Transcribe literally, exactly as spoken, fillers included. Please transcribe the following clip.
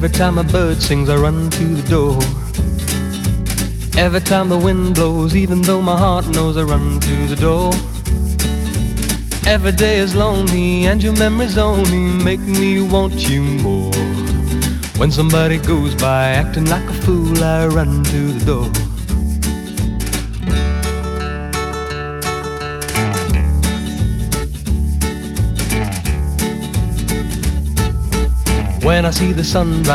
Every time a bird sings, I run to the door. Every time the wind blows, even though my heart knows, I run to the door. Every day is lonely, and your memories only make me want you more. When somebody goes by acting like a fool, I run to the door. When I see the sunrise